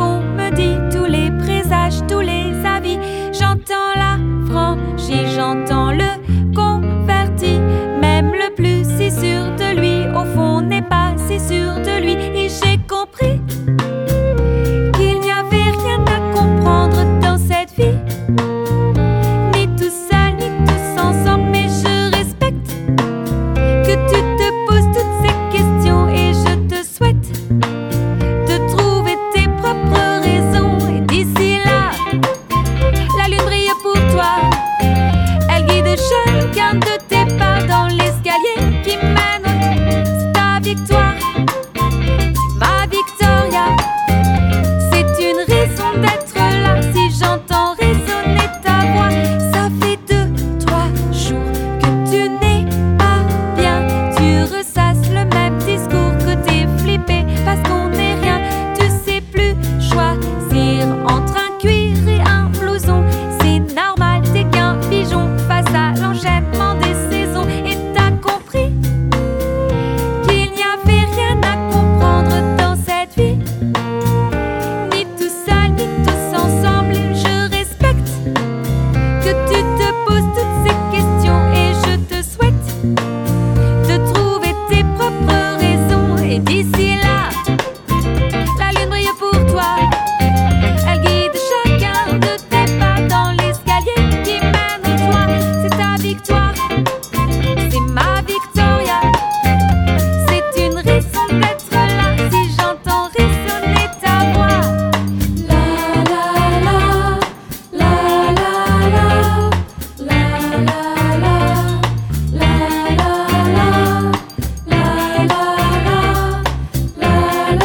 qu'on me dit, tous les présages, tous les avis. J'entends la franchise, j'entends le converti. Même le plus si sûr de lui, au fond n'est pas si sûr de lui. Et j'ai compris qu'il n'y avait rien à comprendre dans cette vie, ni tout seul, ni tous ensemble. Mais je respecte que tu te poses toutes ces questions, et je te souhaite de trouver tes propres raisons. Et d'ici là, la lune brille pour toi, elle guide chacun de tes pas dans l'escalier qui mène. C'est ta victoire, ma Victoria. C'est une raison d'être là. Si j'entends résonner ta voix, ça fait 2-3 jours que tu n'es pas bien. Tu ressasses le même discours, que t'es flippé parce qu'on n'est rien. Tu sais plus choisir entre un cuir et un blouson. C'est normal, t'es qu'un pigeon face à l'enchaînement des saisons. Et t'as compris qu'il n'y avait rien à comprendre dans cette vie, ni tout seul, ni tous ensemble. Je respecte que tu te poses toutes ces questions, et je te souhaite de trouver tes propres raisons. Et d'ici là, la lune brille pour toi, elle guide chacun de tes pas dans l'escalier qui mène au toit. C'est ta victoire, c'est ma Victoria. C'est une raison d'être là. Si j'entends résonner ta voix, la la la, la la la, la la la, la la la, la la la, la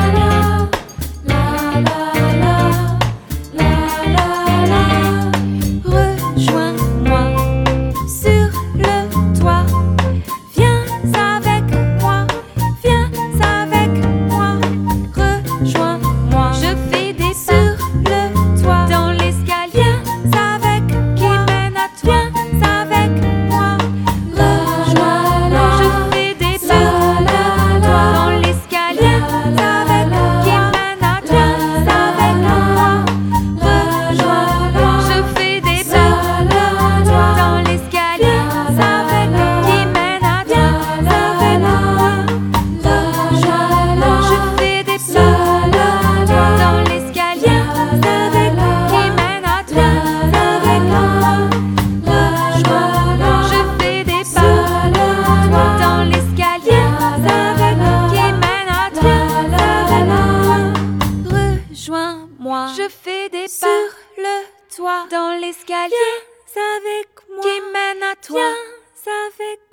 la la. Rejoins-moi sur le toit. Viens avec moi, viens avec moi. Rejoins-moi, je fais des sur le toit, dans l'escalier avec qui mène à toi. Avec moi, rejoins-moi, je fais des sur le toit, dans l'escalier avec qui mène à toi. Avec moi, rejoins-moi, je fais des sur le toit, dans l'escalier avec qui mène à toi. Avec moi, rejoins-moi, je fais des sur le toit, dans l'escalier avec qui mène à toi. Avec moi, rejoins-moi, je fais des pas dans l'escalier avec qui mène à toi. Avec moi, rejoins-moi, je fais des pas sur le toit, dans l'escalier avec moi qui mène à toi. Avec